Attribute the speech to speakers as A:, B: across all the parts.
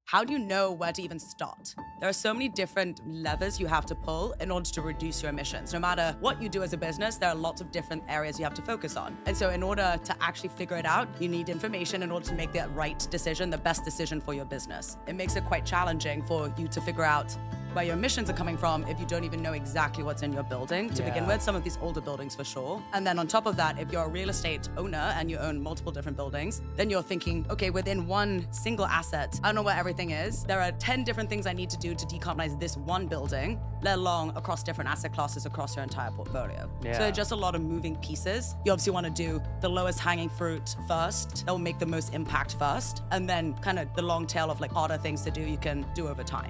A: how do you know where to even start? There are so many different levers you have to pull in order to reduce your emissions. No matter what you do as a business, there are lots of different areas you have to focus on. And so in order to actually figure it out, you need information in order to make the right decision, the best decision for your business. It makes it quite challenging for you to figure out where your emissions are coming from if you don't even know exactly what's in your building to begin with, some of these older buildings for sure. And then on top of that, if you're a real estate owner and you own multiple different buildings, then you're thinking, okay, within one single asset, I don't know where everything is. There are 10 different things I need to do to decarbonize this one building, let alone across different asset classes across your entire portfolio. So just a lot of moving pieces. You obviously want to do the lowest hanging fruit first, that will make the most impact first, and then kind of the long tail of like harder things to do you can do over time.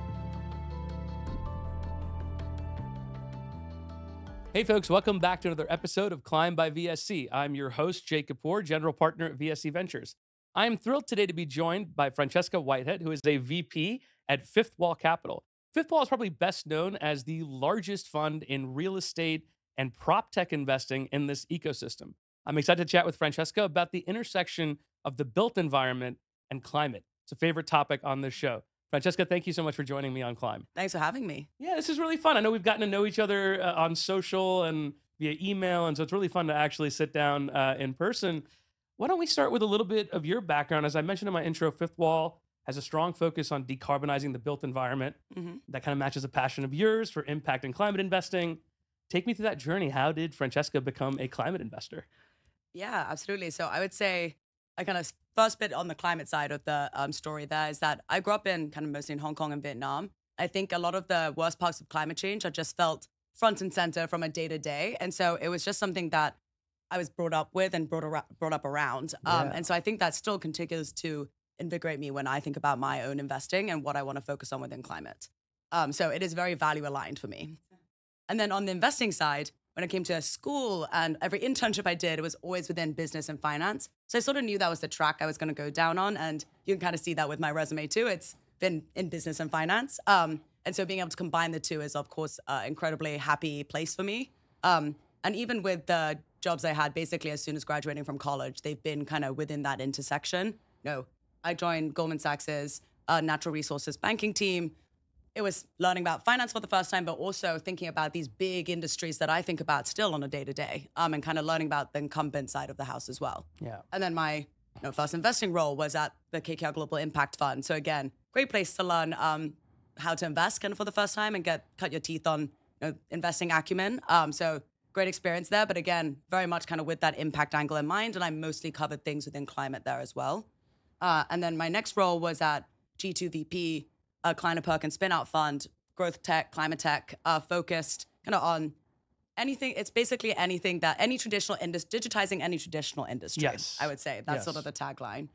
B: Hey folks, welcome back to another episode of Climb by VSC. I'm your host, Jake Kapoor, General Partner at VSC Ventures. I am thrilled today to be joined by Francesca Whitehead, who is a VP at Fifth Wall Capital. Fifth Wall is probably best known as the largest fund in real estate and prop tech investing in this ecosystem. I'm excited to chat with Francesca about the intersection of the built environment and climate. It's a favorite topic on this show. Francesca, thank you so much for joining me on Climb.
A: Thanks for having me.
B: Yeah, this is really fun. I know we've gotten to know each other on social and via email, and so it's really fun to actually sit down in person. Why don't we start with a little bit of your background? As I mentioned in my intro, Fifth Wall has a strong focus on decarbonizing the built environment. That kind of matches a passion of yours for impact and climate investing. Take me through that journey. How did Francesca become a climate investor?
A: Yeah, absolutely. So I would say I kind of first bit on the climate side of the story there is that I grew up in kind of mostly in Hong Kong and Vietnam. I think a lot of the worst parts of climate change are just felt front and center from a day to day. And so it was just something that I was brought up with and brought up around. And so I think that still continues to invigorate me when I think about my own investing and what I want to focus on within climate. So it is very value aligned for me. And then on the investing side, when it came to school and every internship I did, it was always within business and finance. So I sort of knew that was the track I was going to go down on. And you can kind of see that with my resume too. It's been in business and finance. And so being able to combine the two is, of course, an incredibly happy place for me. And even with the jobs I had, basically, as soon as graduating from college, they've been kind of within that intersection. I joined Goldman Sachs's natural resources banking team. It was learning about finance for the first time, but also thinking about these big industries that I think about still on a day-to-day, and kind of learning about the incumbent side of the house as well. And then my first investing role was at the KKR Global Impact Fund. So again, great place to learn how to invest kind of for the first time and cut your teeth on investing acumen. So great experience there, but again, very much kind of with that impact angle in mind. And I mostly covered things within climate there as well. And then my next role was at G2VP, a Kleiner Perkins spin-out fund, growth tech, climate tech, focused kind of on anything. It's basically anything that any traditional industry, digitizing any traditional industry, I would say. That's sort of the tagline.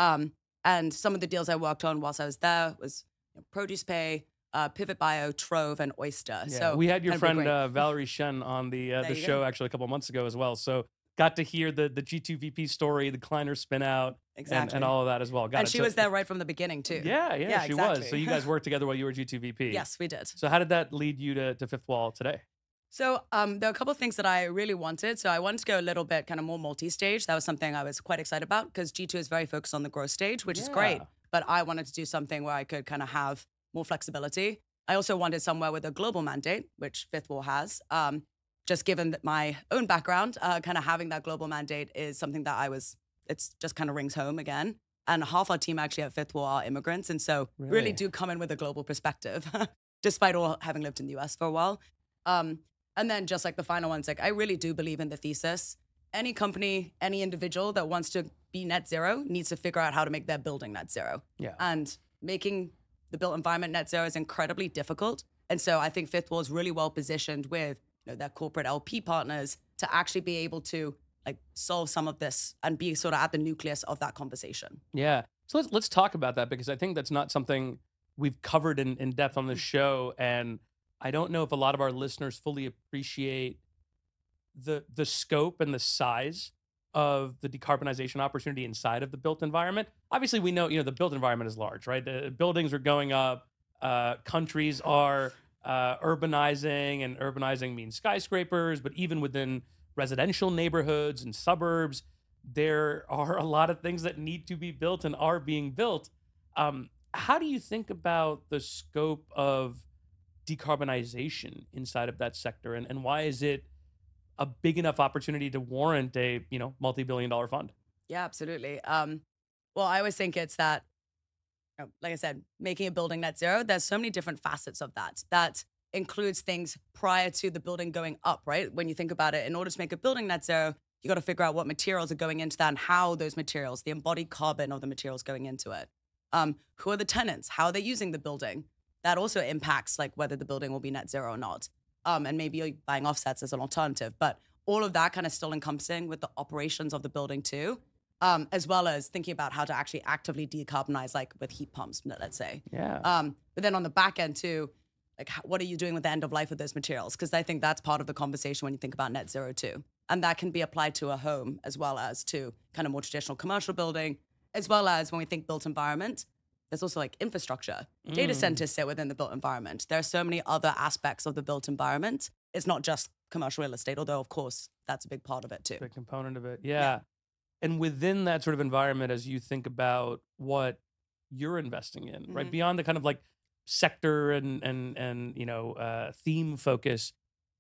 A: And some of the deals I worked on whilst I was there was Produce Pay, Pivot Bio, Trove, and Oyster. So
B: we had your friend Valerie Shen on the show actually a couple of months ago as well. So got to hear the G2VP story, the Kleiner spin out, and all of that as well.
A: She was there right from the beginning too.
B: Yeah, she was. So you guys worked together while you were G2VP.
A: Yes, we did.
B: So how did that lead you to Fifth Wall today?
A: So there are a couple of things that I really wanted. So I wanted to go a little bit kind of more multi-stage. That was something I was quite excited about because G2 is very focused on the growth stage, which is great. But I wanted to do something where I could kind of have more flexibility. I also wanted somewhere with a global mandate, which Fifth Wall has. Just given that my own background, kind of having that global mandate is something that it's just kind of rings home again. And half our team actually at Fifth Wall are immigrants. And so really do come in with a global perspective, despite all having lived in the US for a while. And then just like the final one's like, I really do believe in the thesis. Any company, any individual that wants to be net zero needs to figure out how to make their building net zero. And making the built environment net zero is incredibly difficult. And so I think Fifth Wall is really well positioned with their corporate LP partners to actually be able to solve some of this and be sort of at the nucleus of that conversation.
B: Yeah. So let's talk about that because I think that's not something we've covered in depth on this show. And I don't know if a lot of our listeners fully appreciate the scope and the size of the decarbonization opportunity inside of the built environment. Obviously, we know, the built environment is large, right? The buildings are going up, countries are urbanizing, and urbanizing means skyscrapers, but even within residential neighborhoods and suburbs, there are a lot of things that need to be built and are being built. How do you think about the scope of decarbonization inside of that sector, and why is it a big enough opportunity to warrant a multi-billion dollar fund?
A: Yeah, absolutely. Well, I always think it's that, like I said, making a building net zero, there's so many different facets of that. That includes things prior to the building going up, right? When you think about it, in order to make a building net zero, you got to figure out what materials are going into that and how those materials, the embodied carbon of the materials going into it. Who are the tenants? How are they using the building? That also impacts like whether the building will be net zero or not. And maybe you're buying offsets as an alternative, but all of that kind of still encompassing with the operations of the building too, as well as thinking about how to actually actively decarbonize, like with heat pumps, let's say.
B: Yeah.
A: But then on the back end too, like what are you doing with the end of life of those materials? Because I think that's part of the conversation when you think about net zero too. And that can be applied to a home as well as to kind of more traditional commercial building, as well as when we think built environment, there's also like infrastructure. Data centers sit within the built environment. There are so many other aspects of the built environment. It's not just commercial real estate, although of course that's a big part of it too.
B: Big component of it. Yeah. And within that sort of environment, as you think about what you're investing in, right? Beyond the kind of like sector and theme focus,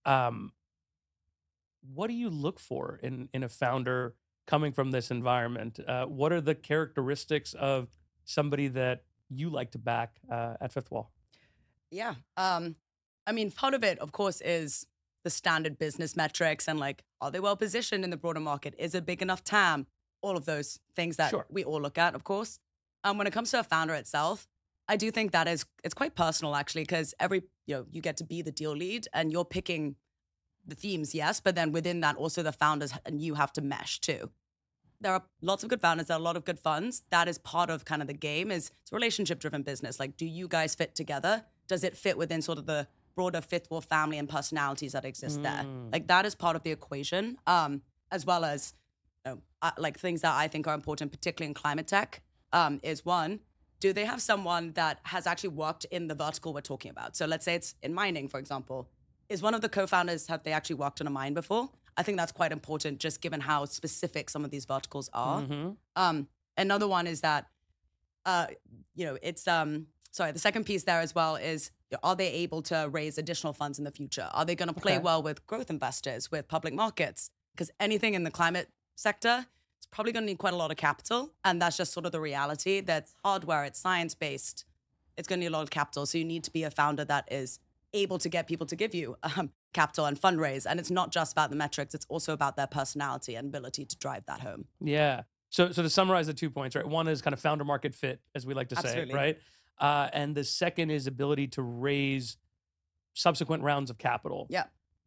B: what do you look for in a founder coming from this environment? What are the characteristics of somebody that you like to back at Fifth Wall?
A: Yeah. I mean, part of it, of course, is the standard business metrics and like, are they well positioned in the broader market? Is it big enough TAM? All of those things that
B: Sure.
A: we all look at, of course. When it comes to a founder itself, I do think that it's quite personal actually, because you get to be the deal lead and you're picking the themes, yes, but then within that also the founders and you have to mesh too. There are lots of good founders, there are a lot of good funds. That is part of kind of the game. It's a relationship driven business. Like, do you guys fit together? Does it fit within sort of the broader Fifth Wall family and personalities that exist there? Like that is part of the equation, as well as like things that I think are important, particularly in climate tech, is one, do they have someone that has actually worked in the vertical we're talking about? So let's say it's in mining, for example. Is one of the co-founders, have they actually worked on a mine before? I think that's quite important, just given how specific some of these verticals are. Another one is that, it's, sorry, the second piece there as well is, are they able to raise additional funds in the future? Are they going to play well with growth investors, with public markets? Because anything in the climate sector, it's probably going to need quite a lot of capital. And that's just sort of the reality. That's hardware, it's science-based. It's going to need a lot of capital. So you need to be a founder that is able to get people to give you capital and fundraise. And it's not just about the metrics. It's also about their personality and ability to drive that home.
B: Yeah. So to summarize the 2 points, right? One is kind of founder market fit, as we like to say, right? And the second is ability to raise subsequent rounds of capital.
A: Yeah.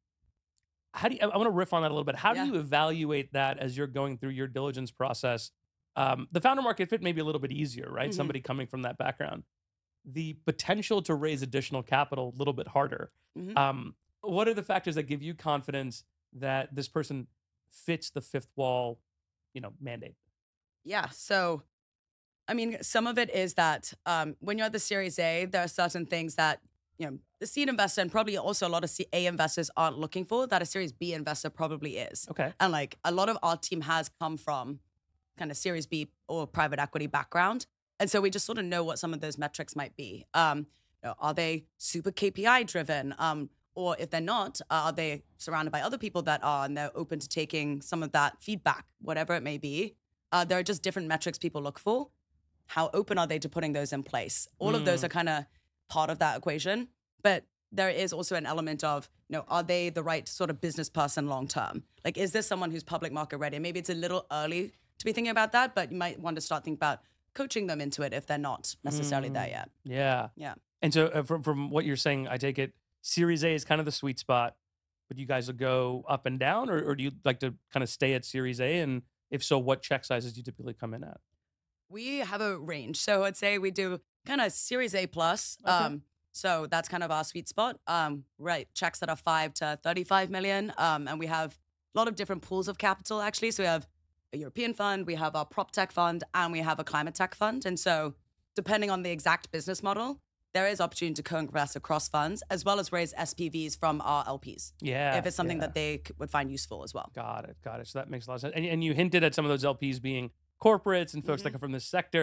B: I want to riff on that a little bit. How do you evaluate that as you're going through your diligence process? The founder market fit may be a little bit easier, right? Somebody coming from that background. The potential to raise additional capital, a little bit harder. What are the factors that give you confidence that this person fits the Fifth Wall, mandate?
A: Yeah. So, I mean, some of it is that when you're at the Series A, there are certain things that, the seed investor and probably also a lot of A investors aren't looking for that a Series B investor probably is.
B: Okay.
A: And like a lot of our team has come from kind of Series B or private equity background. And so we just sort of know what some of those metrics might be. Are they super KPI driven? Or if they're not, are they surrounded by other people that are and they're open to taking some of that feedback, whatever it may be? There are just different metrics people look for. How open are they to putting those in place? All of those are kind of part of that equation. But there is also an element of, are they the right sort of business person long term? Like, is this someone who's public market ready? Maybe it's a little early to be thinking about that, but you might want to start thinking about coaching them into it if they're not necessarily there yet.
B: Yeah.
A: Yeah.
B: And so from what you're saying, I take it Series A is kind of the sweet spot, but you guys will go up and down, or do you like to kind of stay at Series A? And if so, what check sizes do you typically come in at?
A: We have a range. So I'd say we do kind of Series A plus.
B: Okay.
A: So that's kind of our sweet spot. Right. Checks that are 5 to 35 million. And we have a lot of different pools of capital, actually. So we have a European fund, we have our prop tech fund, and we have a climate tech fund. And so depending on the exact business model, there is opportunity to co-invest across funds as well as raise SPVs from our LPs.
B: Yeah.
A: If it's something that they would find useful as well.
B: Got it. So that makes a lot of sense. And you hinted at some of those LPs being corporates and folks that come from this sector.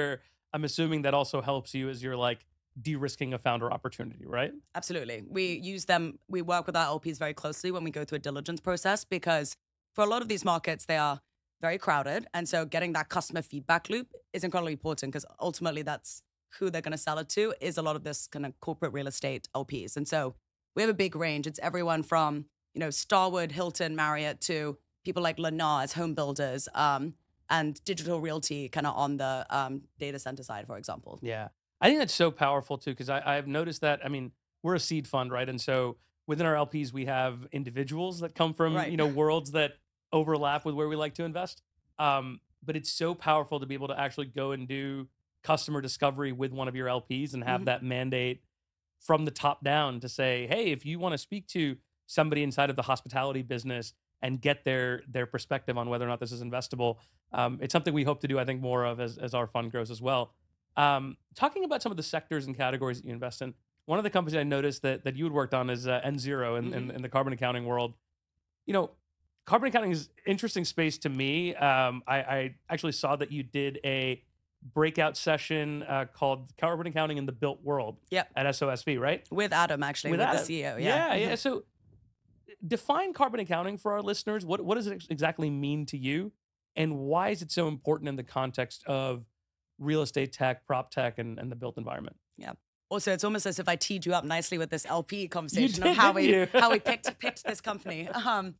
B: I'm assuming that also helps you as you're like de-risking a founder opportunity, right?
A: Absolutely. We use them, we work with our LPs very closely when we go through a diligence process because for a lot of these markets, they are very crowded. And so getting that customer feedback loop is incredibly important because ultimately that's who they're going to sell it to is a lot of this kind of corporate real estate LPs. And so we have a big range. It's everyone from, Starwood, Hilton, Marriott to people like Lennar as home builders and Digital Realty kind of on the data center side, for example.
B: Yeah. I think that's so powerful too, because I've noticed that, I mean, we're a seed fund, right? And so within our LPs, we have individuals that come from,
A: Right.
B: worlds that overlap with where we like to invest. But it's so powerful to be able to actually go and do customer discovery with one of your LPs and have
A: Mhm.
B: that mandate from the top down to say, hey, if you want to speak to somebody inside of the hospitality business and get their perspective on whether or not this is investable, it's something we hope to do, I think, more of as our fund grows as well. Talking about some of the sectors and categories that you invest in, one of the companies I noticed that you had worked on is N0 in the carbon accounting world. You know, carbon accounting is interesting space to me. I actually saw that you did a breakout session called Carbon Accounting in the Built World
A: Yep.
B: at SOSV, right?
A: With Adam, actually, with the
B: Adam.
A: CEO.
B: Yeah,
A: Yeah.
B: yeah. So define carbon accounting for our listeners. What does it exactly mean to you? And why is it so important in the context of real estate tech, prop tech, and the built environment?
A: Yeah. Also, it's almost as if I teed you up nicely with this LP conversation
B: did,
A: of how we
B: didn't you?
A: how we picked this company.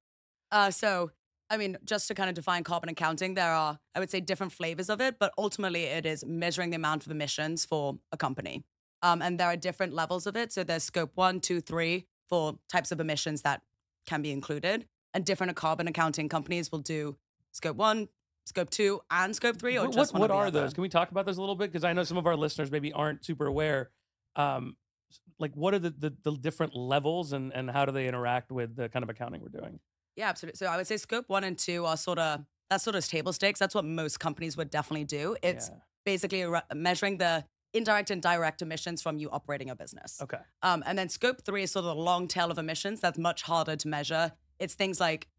A: So I mean, just to kind of define carbon accounting, there are, I would say, different flavors of it, but ultimately it is measuring the amount of emissions for a company. And there are different levels of it. So there's scope 1, 2, 3 for types of emissions that can be included. And different carbon accounting companies will do scope 1, scope 2, and scope 3, or just one
B: What
A: or the
B: are
A: other.
B: those? Can we talk about those a little bit? Because I know some of our listeners maybe aren't super aware. Like, what are the different levels and how do they interact with the kind of accounting we're doing?
A: Yeah, absolutely. So I would say scope 1 and 2 are that's sort of table stakes. That's what most companies would definitely do. It's
B: Yeah.
A: basically measuring the indirect and direct emissions from you operating a business.
B: Okay.
A: And then scope 3 is sort of the long tail of emissions that's much harder to measure. It's things like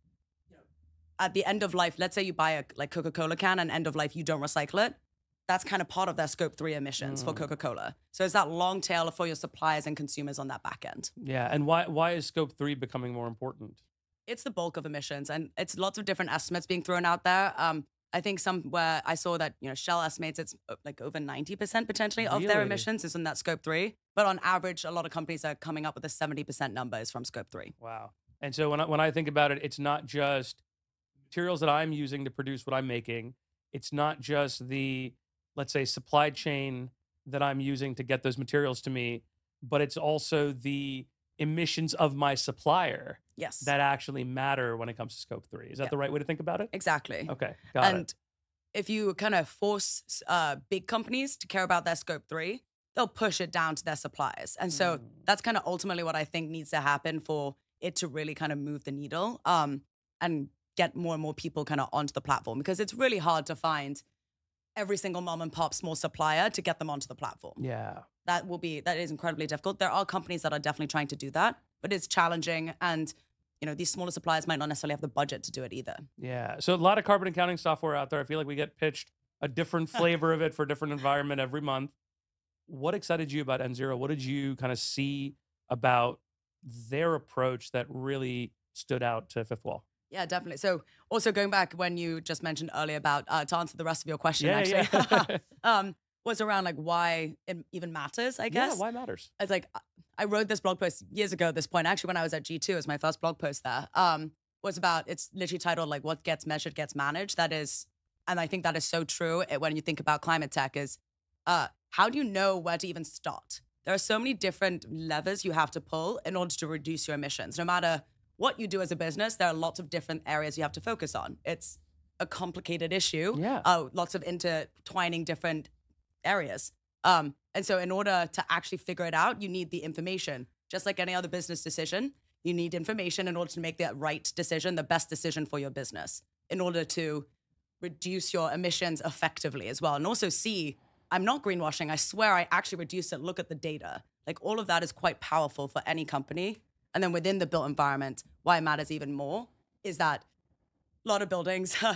A: at the end of life, let's say you buy a like Coca-Cola can and end of life you don't recycle it. That's kind of part of their scope 3 emissions for Coca-Cola. So it's that long tail for your suppliers and consumers on that back end.
B: Yeah. And why is scope 3 becoming more important?
A: It's the bulk of emissions, and it's lots of different estimates being thrown out there. I think somewhere I saw that Shell estimates it's like over 90% potentially of their
B: Really?
A: emissions is in that scope 3. But on average, a lot of companies are coming up with a 70% number is from scope 3.
B: Wow. And so when I think about it, it's not just materials that I'm using to produce what I'm making. It's not just the, let's say, supply chain that I'm using to get those materials to me, but it's also the emissions of my supplier
A: Yes,
B: that actually matter when it comes to scope 3. Is that
A: Yeah.
B: the right way to think about it?
A: exactly.
B: Okay, got
A: And
B: it.
A: if you kind of force big companies to care about their scope 3, they'll push it down to their suppliers. And so that's kind of ultimately what I think needs to happen for it to really kind of move the needle and get more and more people kind of onto the platform, because it's really hard to find every single mom and pop small supplier to get them onto the platform.
B: Yeah.
A: That is incredibly difficult. There are companies that are definitely trying to do that, but it's challenging. And, these smaller suppliers might not necessarily have the budget to do it either.
B: Yeah. So a lot of carbon accounting software out there. I feel like we get pitched a different flavor of it for a different environment every month. What excited you about N0? What did you kind of see about their approach that really stood out to Fifth Wall?
A: Yeah, definitely. So also going back when you just mentioned earlier about to answer the rest of your question,
B: Yeah,
A: actually,
B: yeah.
A: was around like why it even matters, I guess.
B: Yeah, why matters?
A: It's like I wrote this blog post years ago at this point, actually when I was at G2, it was my first blog post there. Was about, it's literally titled like what gets measured gets managed. That is, and I think that is so true when you think about climate tech is how do you know where to even start? There are so many different levers you have to pull in order to reduce your emissions. No matter what you do as a business, there are lots of different areas you have to focus on. It's a complicated issue.
B: Yeah.
A: Lots of intertwining different areas. And so in order to actually figure it out, you need the information. Just like any other business decision, you need information in order to make the right decision, the best decision for your business, in order to reduce your emissions effectively as well. And also see, I'm not greenwashing. I swear I actually reduced it. Look at the data. Like all of that is quite powerful for any company. And then within the built environment, why it matters even more is that a lot of buildings,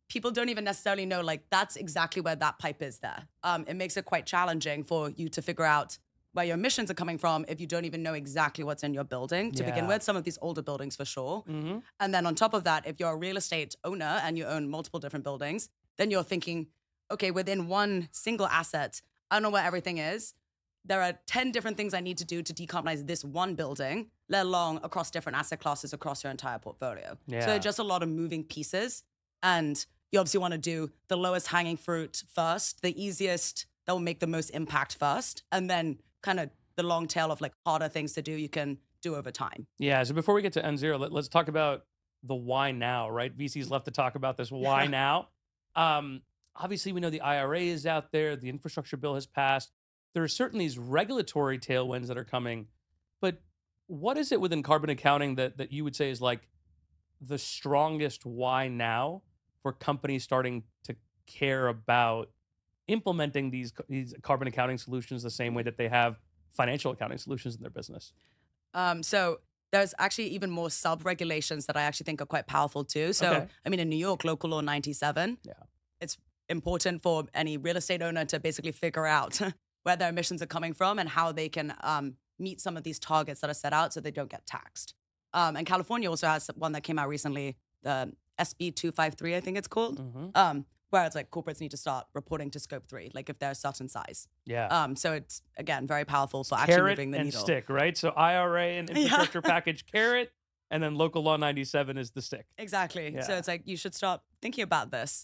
A: people don't even necessarily know, like, that's exactly where that pipe is there. It makes it quite challenging for you to figure out where your emissions are coming from if you don't even know exactly what's in your building to begin
B: Yeah.
A: with, some of these older buildings for sure.
B: Hmm.
A: And then on top of that, if you're a real estate owner and you own multiple different buildings, then you're thinking, okay, within one single asset, I don't know where everything is. There are 10 different things I need to do to decarbonize this one building, let alone across different asset classes across your entire portfolio. So
B: Yeah.
A: just a lot of moving pieces. And you obviously want to do the lowest hanging fruit first, the easiest that will make the most impact first, and then kind of the long tail of like harder things to do you can do over time.
B: Yeah. So before we get to N0, let's talk about the why now, right? VCs love to talk about this why now. Obviously, we know the IRA is out there, the infrastructure bill has passed. There are certain these regulatory tailwinds that are coming, but what is it within carbon accounting that you would say is like the strongest why now for companies starting to care about implementing these carbon accounting solutions the same way that they have financial accounting solutions in their business?
A: So there's actually even more sub-regulations that I actually think are quite powerful too. So,
B: Okay.
A: I mean, in New York, Local Law 97,
B: Yeah.
A: it's important for any real estate owner to basically figure out where their emissions are coming from and how they can meet some of these targets that are set out so they don't get taxed. And California also has one that came out recently, the SB 253, I think it's called,
B: Hmm.
A: where it's like corporates need to start reporting to scope 3, like if they're a certain size.
B: Yeah.
A: So it's, again, very powerful for actually
B: Carrot
A: moving the
B: and
A: needle.
B: stick, right? So IRA and
A: Yeah.
B: infrastructure package carrot, and then local law 97 is the stick.
A: Exactly. So
B: Yeah.
A: it's like you should start thinking about this.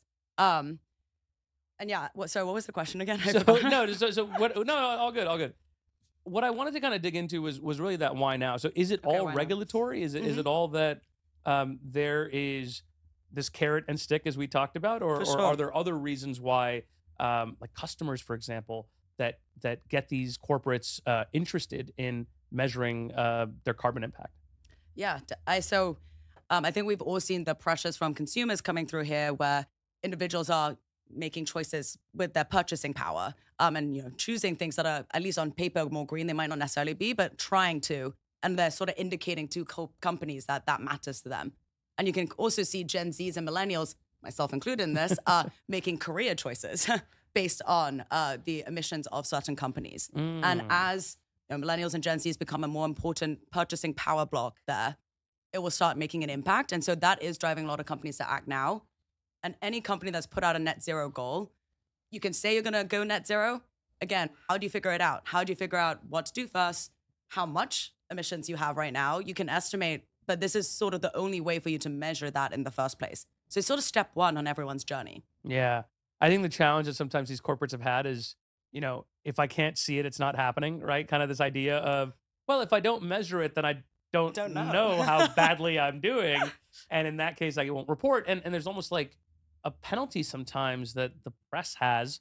A: And yeah, what was the question again? I
B: So
A: forgot.
B: no, so what? No, all good, all good. What I wanted to kind of dig into was really that why now. So is it
A: Okay,
B: all
A: why now?
B: regulatory? Is it all that there is this carrot and stick as we talked about, or,
A: For
B: or
A: sure.
B: are there other reasons why, like customers, for example, that get these corporates interested in measuring their carbon impact?
A: Yeah. I think we've all seen the pressures from consumers coming through here where individuals are making choices with their purchasing power and choosing things that are at least on paper more green. They might not necessarily be, but trying to. And they're sort of indicating to companies that that matters to them. And you can also see Gen Zs and millennials, myself included in this, making career choices based on the emissions of certain companies. And
B: Mm.
A: as millennials and Gen Zs become a more important purchasing power block there, it will start making an impact. And so that is driving a lot of companies to act now. And any company that's put out a net zero goal, you can say you're going to go net zero. Again, how do you figure it out? How do you figure out what to do first? How much emissions you have right now? You can estimate, but this is sort of the only way for you to measure that in the first place. So it's sort of step one on everyone's journey.
B: Yeah. I think the challenge that sometimes these corporates have had is, if I can't see it, it's not happening, right? Kind of this idea of, well, if I don't measure it, then I don't
A: Don't know.
B: know how badly I'm doing. And in that case, I won't report. And there's almost like a penalty sometimes that the press has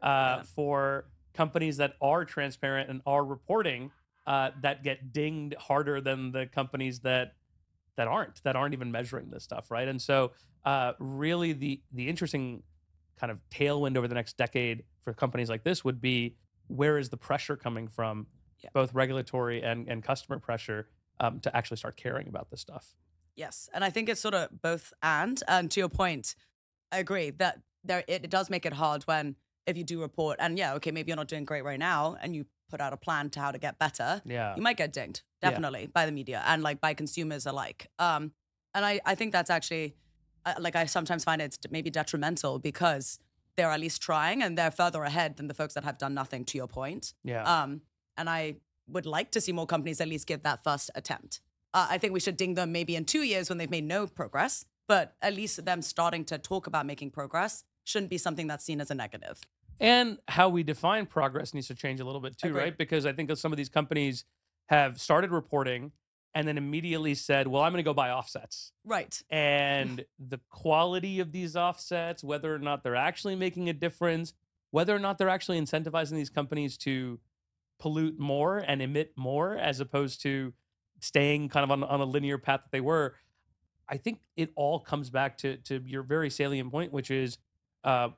B: for companies that are transparent and are reporting that get dinged harder than the companies that aren't even measuring this stuff, right? And so really the interesting kind of tailwind over the next decade for companies like this would be, where is the pressure coming from,
A: Yeah.
B: both regulatory and customer pressure, to actually start caring about this stuff?
A: Yes. And I think it's sort of both and. And to your point, I agree that it does make it hard when, if you do report and okay, maybe you're not doing great right now and you put out a plan to how to get better,
B: Yeah.
A: you might get dinged,
B: Yeah.
A: definitely, by the media and like by consumers alike. And I think that's actually, I sometimes find it's maybe detrimental because they're at least trying and they're further ahead than the folks that have done nothing, to your point.
B: Yeah.
A: And I would like to see more companies at least give that first attempt. I think we should ding them maybe in 2 years when they've made no progress, but at least them starting to talk about making progress shouldn't be something that's seen as a negative.
B: And how we define progress needs to change a little bit too,
A: Agreed.
B: right? Because I think that some of these companies have started reporting and then immediately said, well, I'm going to go buy offsets.
A: Right.
B: And the quality of these offsets, whether or not they're actually making a difference, whether or not they're actually incentivizing these companies to pollute more and emit more, as opposed to staying kind of on a linear path that they were. I think it all comes back to your very salient point, which is how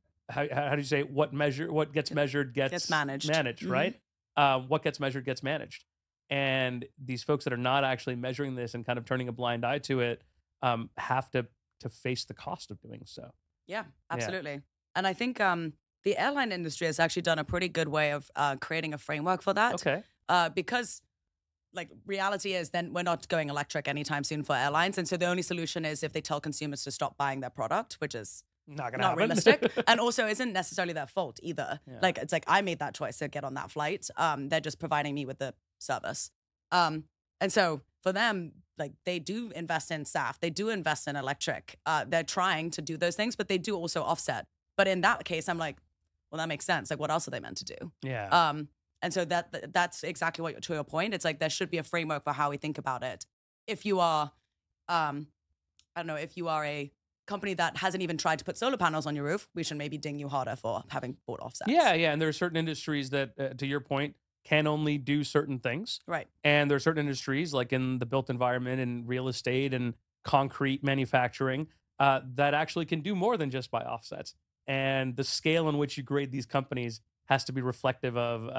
B: do you say it? What gets measured gets
A: managed.
B: Managed,
A: Mhm.
B: right? What gets measured gets managed. And these folks that are not actually measuring this and kind of turning a blind eye to it have to face the cost of doing so.
A: Yeah,
B: Yeah.
A: absolutely. And I think the airline industry has actually done a pretty good way of creating a framework for that,
B: Okay.
A: because like reality is then we're not going electric anytime soon for airlines, and so the only solution is if they tell consumers to stop buying their product, which is
B: Not gonna
A: not
B: happen.
A: realistic, and also isn't necessarily their fault either.
B: Yeah.
A: Like it's like I made that choice to get on that flight. They're just providing me with the service. Um, and so for them, like they do invest in SAF, they do invest in electric. They're trying to do those things, but they do also offset. But in that case, I'm like, well, that makes sense. Like, what else are they meant to do?
B: Yeah.
A: And so that's exactly what to your point. It's like there should be a framework for how we think about it. If you are, I don't know, if you are a company that hasn't even tried to put solar panels on your roof, we should maybe ding you harder for having bought offsets.
B: Yeah, yeah, and there are certain industries that, to your point, can only do certain things,
A: Right.
B: and there are certain industries, like in the built environment and real estate and concrete manufacturing, that actually can do more than just buy offsets. And the scale in which you grade these companies has to be reflective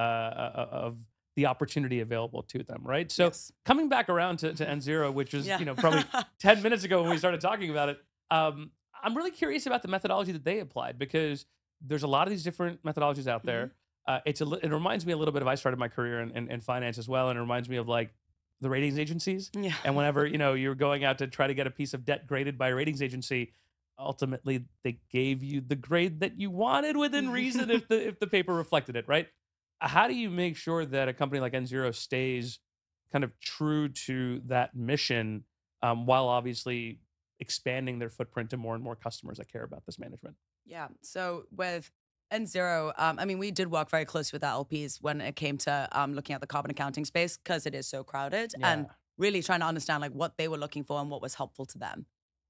B: of the opportunity available to them, right? So
A: Yes.
B: coming back around to N Zero, which was
A: Yeah.
B: probably 10 minutes ago when we started talking about it, I'm really curious about the methodology that they applied because there's a lot of these different methodologies out there. It reminds me a little bit of I started my career in finance as well, and it reminds me of like the ratings agencies.
A: Yeah.
B: And whenever you're going out to try to get a piece of debt graded by a ratings agency, ultimately they gave you the grade that you wanted within reason if the paper reflected it, right? How do you make sure that a company like N Zero stays kind of true to that mission, while obviously expanding their footprint to more and more customers that care about this management?
A: Yeah. So with N Zero, I mean, we did work very close with our LPs when it came to looking at the carbon accounting space because it is so crowded and
B: Yeah.
A: really trying to understand like what they were looking for and what was helpful to them.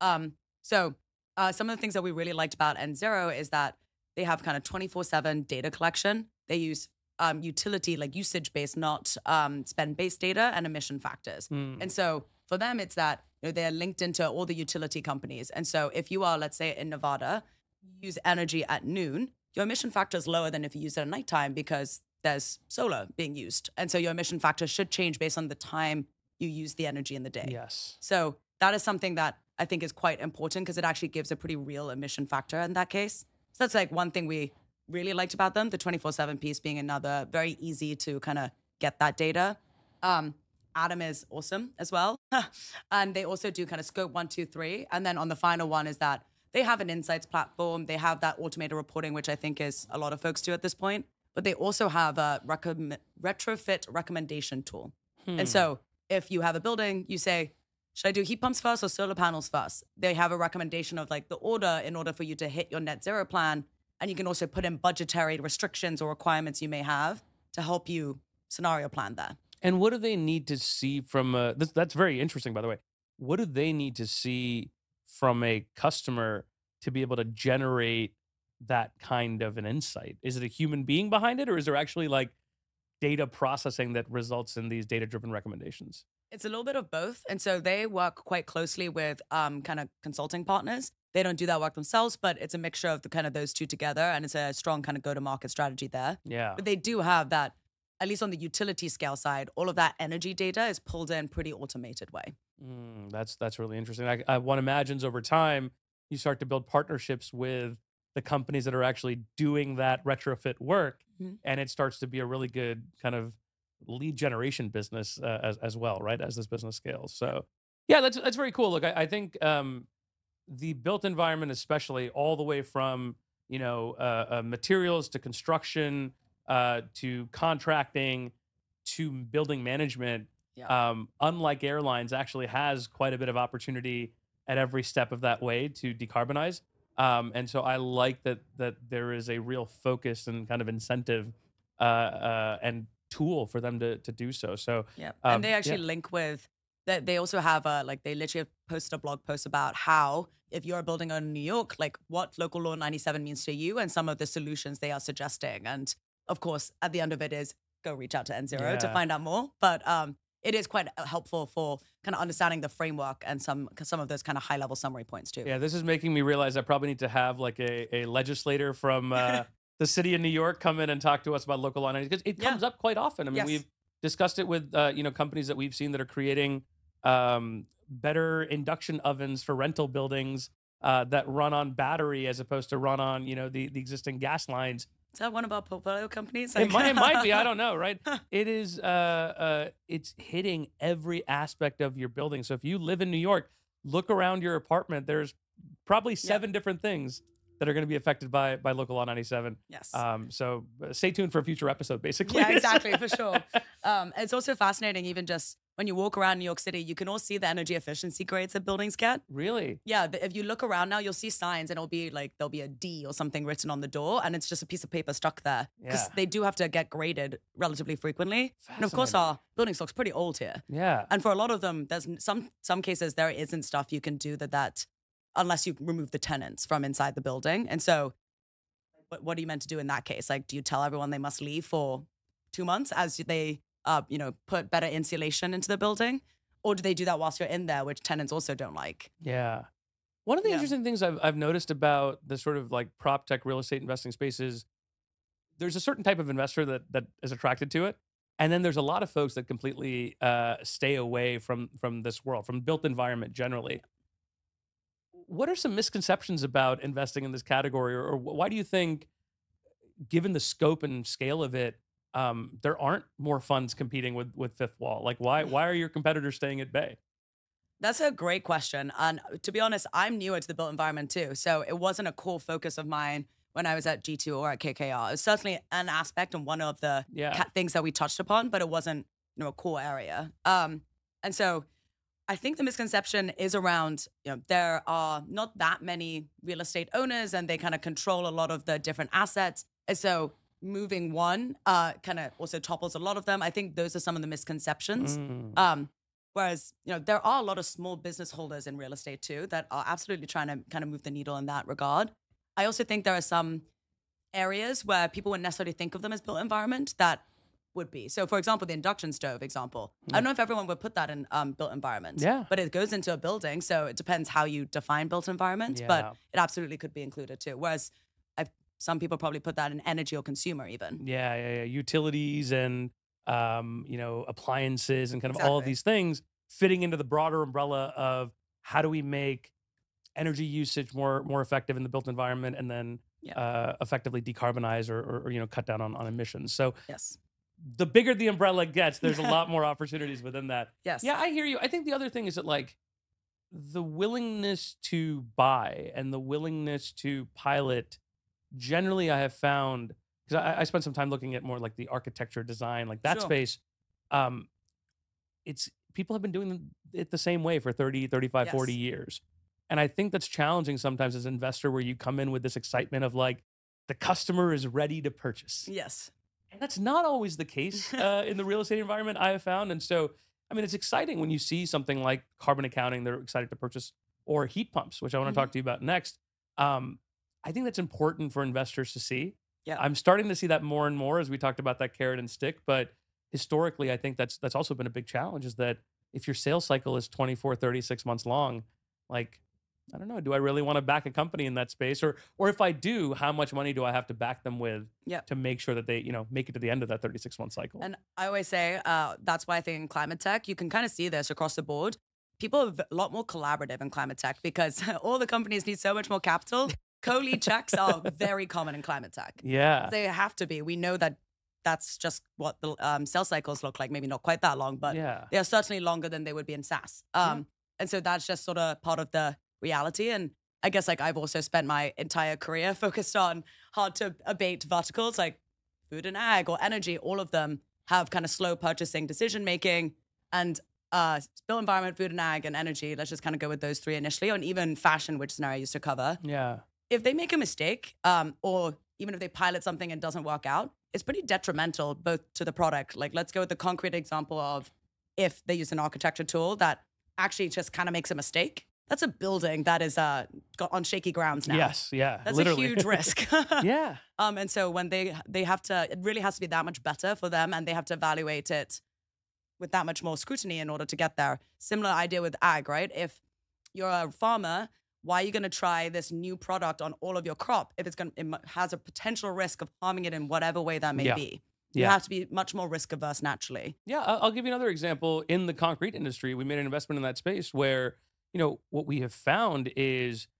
A: So some of the things that we really liked about N Zero is that they have kind of 24/7 data collection. They use utility, like usage based, not spend based data and emission factors.
B: Mm.
A: And so for them, it's that they're linked into all the utility companies. And so if you are, let's say in Nevada, you use energy at noon, your emission factor is lower than if you use it at nighttime because there's solar being used. And so your emission factor should change based on the time you use the energy in the day.
B: Yes.
A: So that is something that I think is quite important because it actually gives a pretty real emission factor in that case. So that's like one thing we really liked about them, the 24/7 piece being another very easy to kind of get that data. Adam is awesome as well. And they also do kind of scope 1, 2, 3. And then on the final one is that they have an insights platform. They have that automated reporting, which I think is a lot of folks do at this point. But they also have a retrofit recommendation tool. And so if you have a building, you say, should I do heat pumps first or solar panels first? They have a recommendation of like the order in order for you to hit your net zero plan. And you can also put in budgetary restrictions or requirements you may have to help you scenario plan there.
B: And what do they need to see from that's very interesting, by the way. What do they need to see from a customer to be able to generate that kind of an insight? Is it a human being behind it, or is there actually like data processing that results in these data-driven recommendations?
A: It's a little bit of both. And so they work quite closely with kind of consulting partners. They don't do that work themselves, but it's a mixture of the kind of those two together. And it's a strong kind of go-to-market strategy there.
B: Yeah.
A: But they do have that, at least on the utility scale side, all of that energy data is pulled in pretty automated way.
B: That's really interesting. One imagines over time you start to build partnerships with the companies that are actually doing that retrofit work, and it starts to be a really good kind of lead generation business as well, right? As this business scales. So yeah, that's very cool. Look, I think the built environment, especially all the way from materials to construction to contracting to building management.
A: Yeah.
B: Unlike airlines, actually has quite a bit of opportunity at every step of that way to decarbonize. And so I like that there is a real focus and kind of incentive and tool for them to do so. So
A: yeah, and they actually link with that. They also have they literally have posted a blog post about how if you're building in New York, like what local law 97 means to you and some of the solutions they are suggesting. And of course, at the end of it is go reach out to N Zero to find out more. But it is quite helpful for kind of understanding the framework and some of those kind of high level summary points too.
B: Yeah, this is making me realize I probably need to have like a legislator from the city of New York come in and talk to us about local law because it comes up quite often. I mean, we've discussed it with companies that we've seen that are creating better induction ovens for rental buildings that run on battery as opposed to run on, the existing gas lines.
A: Is that one of our portfolio companies?
B: It might be. I don't know, right? It is. It's hitting every aspect of your building. So if you live in New York, look around your apartment. There's probably 7 different things that are going to be affected by local law 97.
A: Yes.
B: So stay tuned for a future episode, basically.
A: Yeah, exactly, for sure. It's also fascinating, even just when you walk around New York City, you can all see the energy efficiency grades that buildings get.
B: Really?
A: Yeah, if you look around now, you'll see signs and it'll be like, there'll be a D or something written on the door and it's just a piece of paper stuck there. Because
B: Yeah.
A: they do have to get graded relatively frequently. And of course, our building stock's pretty old here.
B: Yeah.
A: And for a lot of them, there's some cases there isn't stuff you can do that unless you remove the tenants from inside the building. And so what are you meant to do in that case? Like, do you tell everyone they must leave for 2 months as they, put better insulation into the building? Or do they do that whilst you're in there, which tenants also don't like?
B: Yeah. One of the
A: Yeah.
B: interesting things I've noticed about the sort of like prop tech real estate investing space is there's a certain type of investor that is attracted to it. And then there's a lot of folks that completely stay away from this world, from built environment generally. What are some misconceptions about investing in this category? Or why do you think, given the scope and scale of it, there aren't more funds competing with Fifth Wall? Like, why are your competitors staying at bay?
A: That's a great question. And to be honest, I'm newer to the built environment too. So it wasn't a core focus of mine when I was at G2 or at KKR. It was certainly an aspect and one of the
B: Yeah.
A: things that we touched upon, but it wasn't, a core area. And so I think the misconception is around, there are not that many real estate owners and they kind of control a lot of the different assets. And so moving one kind of also topples a lot of them. I think those are some of the misconceptions. Whereas, there are a lot of small business holders in real estate too that are absolutely trying to kind of move the needle in that regard. I also think there are some areas where people wouldn't necessarily think of them as built environment that would be. So, for example, the induction stove example. I don't know if everyone would put that in built environment.
B: Yeah.
A: But it goes into a building, so it depends how you define built environment.
B: Yeah.
A: But it absolutely could be included too. Whereas some people probably put that in energy or consumer even.
B: Yeah. Utilities and appliances and kind of all of
A: Exactly.
B: these things fitting into the broader umbrella of how do we make energy usage more effective in the built environment, and then effectively decarbonize or cut down on emissions. So
A: Yes.
B: the bigger the umbrella gets, there's a lot more opportunities within that.
A: Yes.
B: Yeah, I hear you. I think the other thing is that like the willingness to buy and the willingness to pilot, generally I have found, because I spent some time looking at more like the architecture design, like that
A: Sure.
B: space. It's people have been doing it the same way for 30, 35, 40
A: Yes.
B: years. And I think that's challenging sometimes as an investor, where you come in with this excitement of like the customer is ready to purchase.
A: Yes.
B: And that's not always the case in the real estate environment, I have found. And so, I mean, it's exciting when you see something like carbon accounting, they're excited to purchase, or heat pumps, which I want to talk to you about next. I think that's important for investors to see.
A: Yeah.
B: I'm starting to see that more and more as we talked about that carrot and stick. But historically, I think that's also been a big challenge, is that if your sales cycle is 24, 36 months long, like, I don't know, do I really want to back a company in that space? Or if I do, how much money do I have to back them with to make sure that they, make it to the end of that 36-month cycle?
A: And I always say that's why I think in climate tech, you can kind of see this across the board. People are a lot more collaborative in climate tech because all the companies need so much more capital. Co-lead checks are very common in climate tech.
B: Yeah.
A: They have to be. We know that that's just what the sales cycles look like. Maybe not quite that long, but they are certainly longer than they would be in SaaS. And so that's just sort of part of the reality. And I guess like I've also spent my entire career focused on hard to abate verticals like food and ag or energy. All of them have kind of slow purchasing decision making, and built environment, food and ag, and energy. Let's just kind of go with those three initially, and even fashion, which is an area I used to cover.
B: Yeah.
A: If they make a mistake, or even if they pilot something and it doesn't work out, it's pretty detrimental both to the product. Like, let's go with the concrete example of if they use an architecture tool that actually just kind of makes a mistake. That's a building that is got on shaky grounds now.
B: Yes, yeah,
A: That's
B: literally
A: a huge risk.
B: Yeah.
A: And so when they have to, it really has to be that much better for them, and they have to evaluate it with that much more scrutiny in order to get there. Similar idea with ag, right? If you're a farmer, why are you going to try this new product on all of your crop if it has a potential risk of harming it in whatever way that may be? You have to be much more risk averse naturally.
B: Yeah, I'll give you another example. In the concrete industry, we made an investment in that space where, what we have found is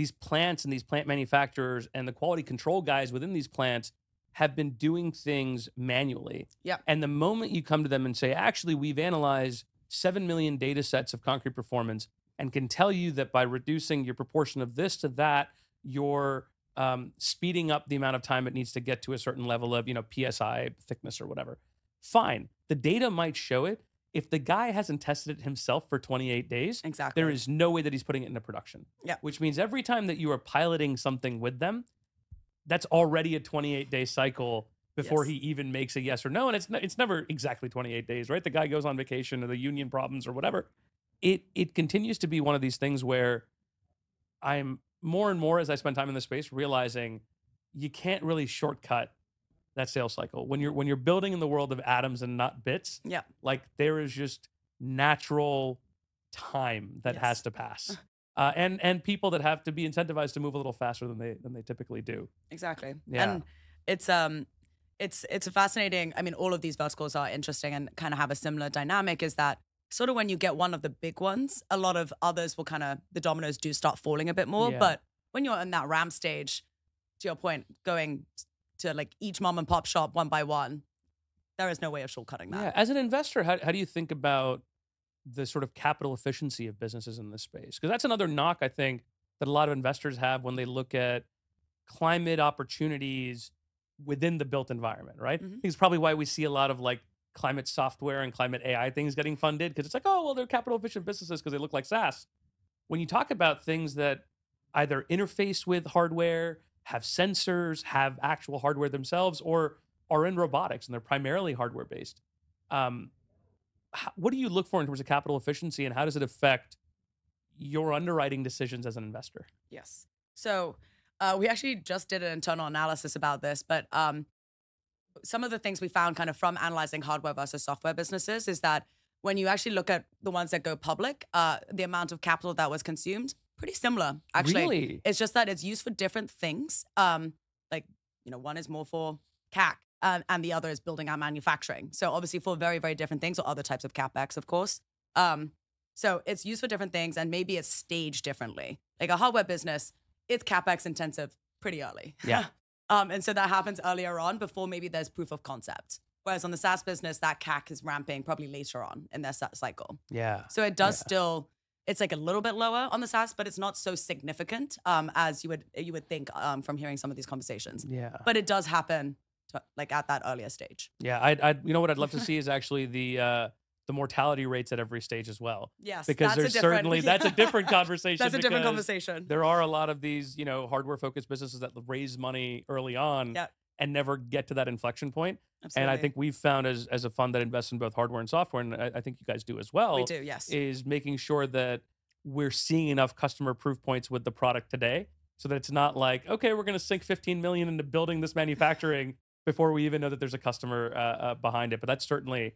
B: these plants and these plant manufacturers and the quality control guys within these plants have been doing things manually.
A: Yeah.
B: And the moment you come to them and say, actually, we've analyzed 7 million data sets of concrete performance and can tell you that by reducing your proportion of this to that, you're speeding up the amount of time it needs to get to a certain level of, PSI thickness or whatever. Fine. The data might show it. If the guy hasn't tested it himself for 28 days,
A: Exactly.
B: there is no way that he's putting it into production.
A: Yeah.
B: Which means every time that you are piloting something with them, that's already a 28-day cycle before
A: Yes.
B: he even makes a yes or no. And it's never exactly 28 days, right? The guy goes on vacation or the union problems or whatever. It continues to be one of these things where I'm more and more, as I spend time in the space, realizing you can't really shortcut that sales cycle. When you're building in the world of atoms and not bits,
A: Yeah.
B: like there is just natural time that
A: Yes.
B: has to pass. And people that have to be incentivized to move a little faster than they typically do.
A: Exactly.
B: Yeah.
A: And it's a fascinating, I mean, all of these verticals are interesting and kind of have a similar dynamic, is that sort of when you get one of the big ones, a lot of others will the dominoes do start falling a bit more.
B: Yeah.
A: But when you're in that ramp stage, to your point, going to like each mom and pop shop one by one, there is no way of shortcutting that.
B: Yeah. As an investor, how do you think about the sort of capital efficiency of businesses in this space? Because that's another knock, I think, that a lot of investors have when they look at climate opportunities within the built environment, right? I think it's probably why we see a lot of like climate software and climate AI things getting funded, because it's like, oh, well, they're capital efficient businesses because they look like SaaS. When you talk about things that either interface with hardware, have sensors, have actual hardware themselves, or are in robotics and they're primarily hardware based, what do you look for in terms of capital efficiency, and how does it affect your underwriting decisions as an investor?
A: Yes. So we actually just did an internal analysis about this, but some of the things we found kind of from analyzing hardware versus software businesses is that when you actually look at the ones that go public, the amount of capital that was consumed, pretty similar, actually.
B: Really?
A: It's just that it's used for different things. One is more for CAC and the other is building out manufacturing. So obviously for very, very different things, or other types of CapEx, of course. So it's used for different things, and maybe it's staged differently. Like a hardware business, it's CapEx intensive pretty early.
B: Yeah.
A: And so that happens earlier on before maybe there's proof of concept. Whereas on the SaaS business, that CAC is ramping probably later on in their cycle.
B: Yeah.
A: So it does still, it's like a little bit lower on the SaaS, but it's not so significant as you would think from hearing some of these conversations.
B: Yeah.
A: But it does happen like at that earlier stage.
B: Yeah. I'd you know what I'd love to see is actually the mortality rates at every stage as well.
A: Yes.
B: Because there's certainly, that's a different conversation.
A: That's a different
B: because
A: conversation.
B: There are a lot of these, hardware focused businesses that raise money early on and never get to that inflection point.
A: Absolutely.
B: And I think we've found as a fund that invests in both hardware and software, and I think you guys do as well.
A: We do, yes.
B: Is making sure that we're seeing enough customer proof points with the product today, so that it's not like, okay, we're going to sink 15 million into building this manufacturing before we even know that there's a customer behind it. But that's certainly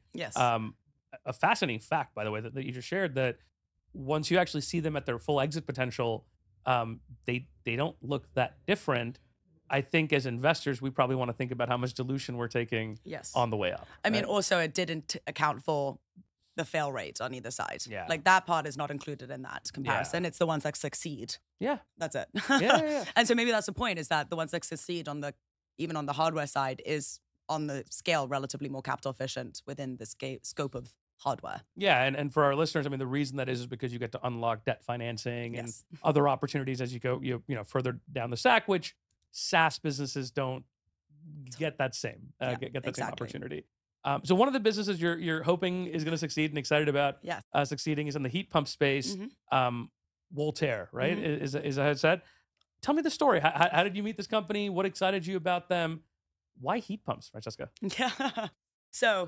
B: a fascinating fact, by the way, that you just shared, that once you actually see them at their full exit potential, they don't look that different. I think as investors, we probably want to think about how much dilution we're taking on the way up.
A: I mean, also it didn't account for the fail rate on either side.
B: Yeah.
A: Like that part is not included in that comparison. It's the ones that succeed.
B: Yeah.
A: That's it.
B: Yeah.
A: And so maybe that's the point, is that the ones that succeed even on the hardware side is on the scale relatively more capital efficient within the scope of hardware.
B: Yeah, and for our listeners, I mean, the reason that is because you get to unlock debt financing and other opportunities as you go, further down the stack, which SaaS businesses don't get that same same opportunity. So one of the businesses you're hoping is going to succeed and excited about succeeding is in the heat pump space. Voltaire, right? Is how it's said. Tell me the story. How did you meet this company? What excited you about them? Why heat pumps, Francesca?
A: Yeah. So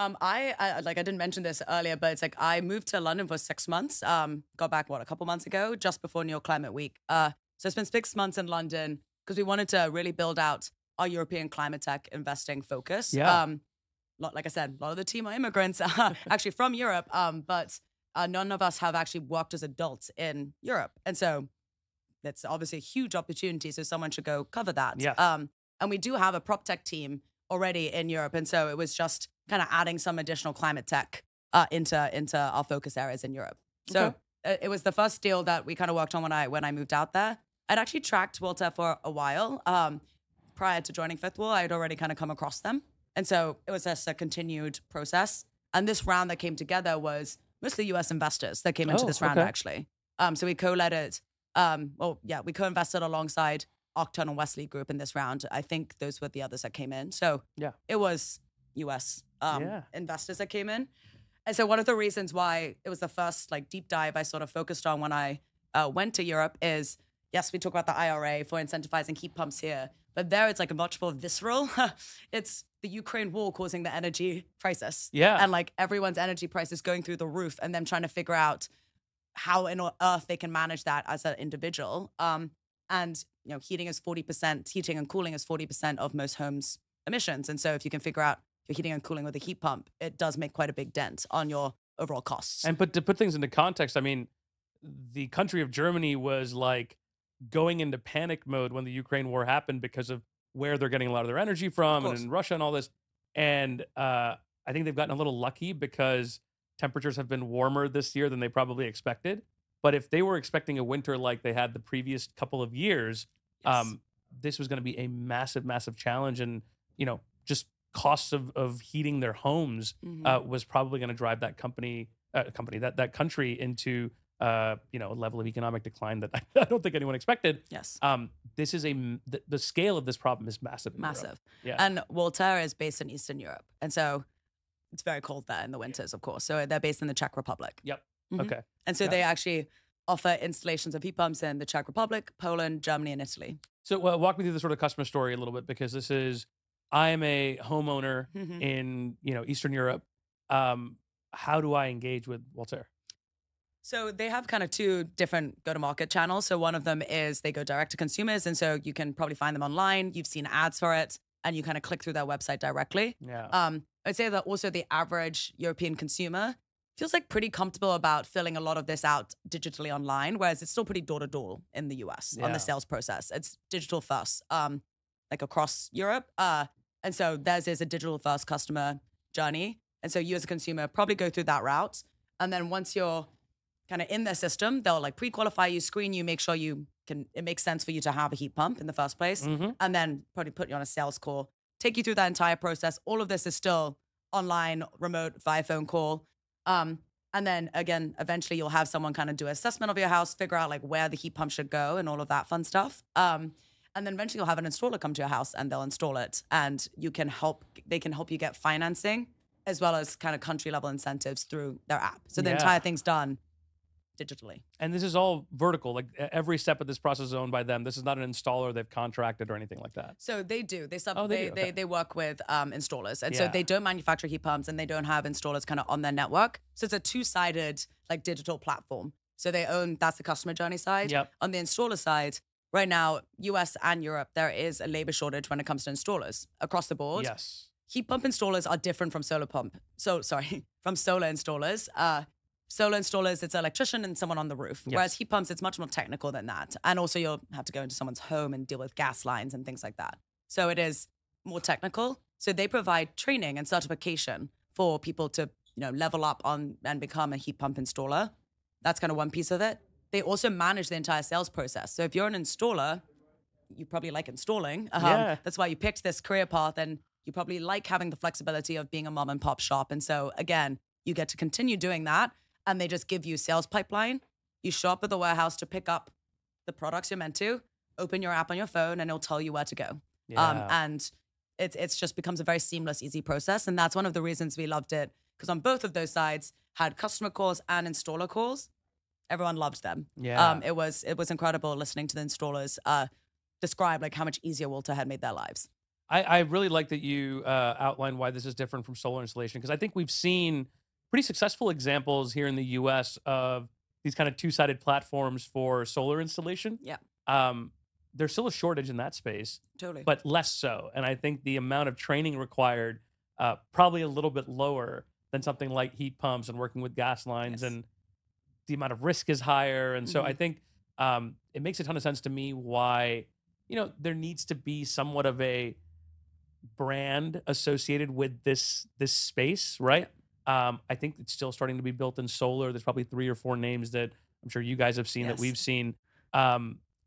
A: I didn't mention this earlier, but it's like I moved to London for 6 months. Got back, a couple months ago, just before New York Climate Week. So I spent 6 months in London because we wanted to really build out our European climate tech investing focus.
B: Yeah.
A: Like I said, a lot of the team are immigrants, actually from Europe, but none of us have actually worked as adults in Europe. And so that's obviously a huge opportunity. So someone should go cover that.
B: Yeah.
A: And we do have a prop tech team already in Europe. And so it was just kind of adding some additional climate tech into our focus areas in Europe. So it was the first deal that we kind of worked on when I moved out there. I'd actually tracked Voltaire for a while. Prior to joining Fifth Wall, I had already kind of come across them. And so it was just a continued process. And this round that came together was mostly US investors that came into
B: Oh,
A: this round,
B: okay.
A: actually. So we co-led it. We co-invested alongside Octon and Wesley Group in this round. I think those were the others that came in. So
B: Yeah.
A: it was US
B: Yeah.
A: investors that came in. And so one of the reasons why it was the first like deep dive I sort of focused on when I went to Europe is, yes, we talk about the IRA for incentivizing heat pumps here, but there it's like a much more visceral. It's the Ukraine war causing the energy crisis.
B: Yeah.
A: And like everyone's energy prices going through the roof and them trying to figure out how on earth they can manage that as an individual. And heating and cooling is 40% of most homes' emissions. And so if you can figure out your heating and cooling with a heat pump, it does make quite a big dent on your overall costs.
B: And to put things into context, I mean, the country of Germany was like going into panic mode when the Ukraine war happened because of where they're getting a lot of their energy from and
A: course.
B: in Russia and all this. And I think they've gotten a little lucky because temperatures have been warmer this year than they probably expected. But if they were expecting a winter like they had the previous couple of years,
A: Yes.
B: this was going to be a massive, massive challenge. And, just costs of heating their homes was probably going to drive that that country into a level of economic decline that I don't think anyone expected.
A: Yes.
B: This is the scale of this problem is massive. In Europe.
A: Massive.
B: Yeah.
A: And Voltaire is based in Eastern Europe. And so it's very cold there in the winters, of course. So they're based in the Czech Republic.
B: Yep.
A: Mhm.
B: Okay.
A: And so
B: Got
A: they actually offer installations of heat pumps in the Czech Republic, Poland, Germany, and Italy.
B: So walk me through the sort of customer story a little bit, because I am a homeowner
A: Mhm.
B: in Eastern Europe. How do I engage with Voltaire?
A: So they have kind of two different go-to-market channels. So one of them is they go direct to consumers. And so you can probably find them online. You've seen ads for it and you kind of click through their website directly.
B: Yeah.
A: I'd say that also the average European consumer feels like pretty comfortable about filling a lot of this out digitally online, whereas it's still pretty door-to-door in the US on
B: Yeah.
A: the sales process. It's digital first, like across Europe. And so theirs is a digital first customer journey. And so you as a consumer probably go through that route. And then once you're kind of in their system, they'll like pre-qualify you, screen you, make sure it makes sense for you to have a heat pump in the first place.
B: Mhm.
A: And then probably put you on a sales call, take you through that entire process. All of this is still online, remote, via phone call. And then again, eventually you'll have someone kind of do an assessment of your house, figure out like where the heat pump should go and all of that fun stuff. And then eventually you'll have an installer come to your house and they'll install it, and they can help you get financing as well as kind of country level incentives through their app. So the
B: Yeah.
A: entire thing's done digitally.
B: And this is all vertical. Like every step of this process is owned by them. This is not an installer they've contracted or anything like that.
A: So they do.
B: Oh, they do, okay.
A: They work with installers, and so
B: Yeah.
A: they don't manufacture heat pumps, and they don't have installers kind of on their network. So it's a two-sided like digital platform. So that's the customer journey side.
B: Yep.
A: On the installer side, right now, US and Europe, there is a labor shortage when it comes to installers across the board.
B: Yes.
A: Heat pump installers are different from from solar installers. Solar installers, it's an electrician and someone on the roof.
B: Yes.
A: Whereas heat pumps, it's much more technical than that. And also you'll have to go into someone's home and deal with gas lines and things like that. So it is more technical. So they provide training and certification for people to, level up on and become a heat pump installer. That's kind of one piece of it. They also manage the entire sales process. So if you're an installer, you probably like installing.
B: Yeah.
A: That's why you picked this career path, and you probably like having the flexibility of being a mom and pop shop. And so again, you get to continue doing that. And they just give you sales pipeline. You show up at the warehouse to pick up the products you're meant to, open your app on your phone, and it'll tell you where to go.
B: Yeah.
A: And it's just becomes a very seamless, easy process. And that's one of the reasons we loved it, because on both of those sides, had customer calls and installer calls. Everyone loved them.
B: Yeah.
A: It was incredible listening to the installers describe like how much easier Walter had made their lives.
B: I really like that you outlined why this is different from solar installation, because I think we've seen pretty successful examples here in the US of these kind of two-sided platforms for solar installation.
A: Yeah.
B: There's still a shortage in that space,
A: Totally.
B: but less so. And I think the amount of training required probably a little bit lower than something like heat pumps and working with gas lines,
A: Yes.
B: and the amount of risk is higher. And so I think it makes a ton of sense to me why, there needs to be somewhat of a brand associated with this space, right? I think it's still starting to be built in solar. There's probably 3 or 4 names that I'm sure you guys have seen that
A: Yes.
B: we've seen.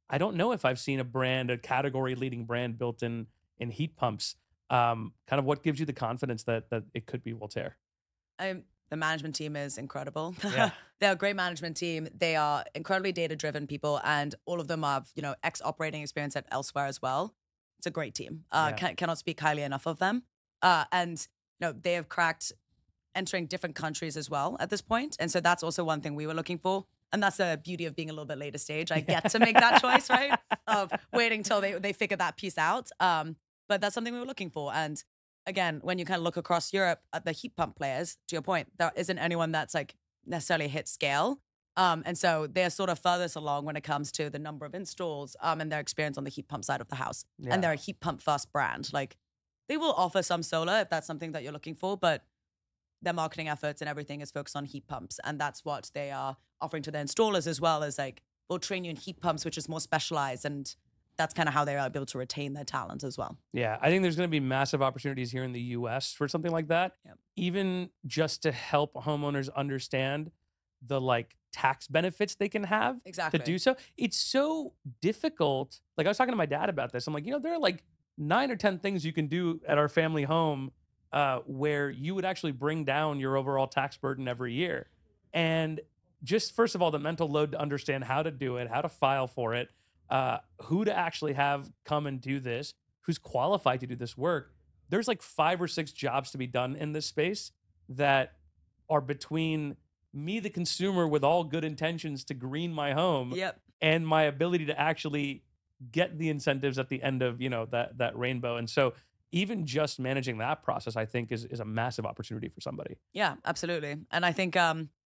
B: I don't know if I've seen a category leading brand built in heat pumps. Kind of what gives you the confidence that it could be Voltaire?
A: The management team is incredible.
B: Yeah.
A: They're a great management team. They are incredibly data-driven people, and all of them have, ex-operating experience at elsewhere as well. It's a great team.
B: Yeah.
A: Cannot speak highly enough of them. And they have cracked entering different countries as well at this point. And so that's also one thing we were looking for. And that's the beauty of being a little bit later stage. I get to make that choice, right? Of waiting till they figure that piece out. But that's something we were looking for. And again, when you kind of look across Europe at the heat pump players, to your point, there isn't anyone that's like necessarily hit scale. And so they're sort of furthest along when it comes to the number of installs and their experience on the heat pump side of the house.
B: Yeah.
A: And they're a heat pump first brand. Like they will offer some solar if that's something that you're looking for, but their marketing efforts and everything is focused on heat pumps. And that's what they are offering to their installers, as well as like, we'll train you in heat pumps, which is more specialized. And that's kind of how they are able to retain their talent as well.
B: Yeah, I think there's going to be massive opportunities here in the US for something like that.
A: Yep.
B: Even just to help homeowners understand the like tax benefits they can have
A: Exactly.
B: to do so. It's so difficult. Like I was talking to my dad about this. I'm like, there are like 9 or 10 things you can do at our family home where you would actually bring down your overall tax burden every year. And just first of all, the mental load to understand how to do it, how to file for it, who to actually have come and do this, who's qualified to do this work. There's like 5 or 6 jobs to be done in this space that are between me, the consumer, with all good intentions to green my home,
A: Yep.
B: and my ability to actually get the incentives at the end of that rainbow. And so even just managing that process, I think, is a massive opportunity for somebody.
A: Yeah, absolutely. And I think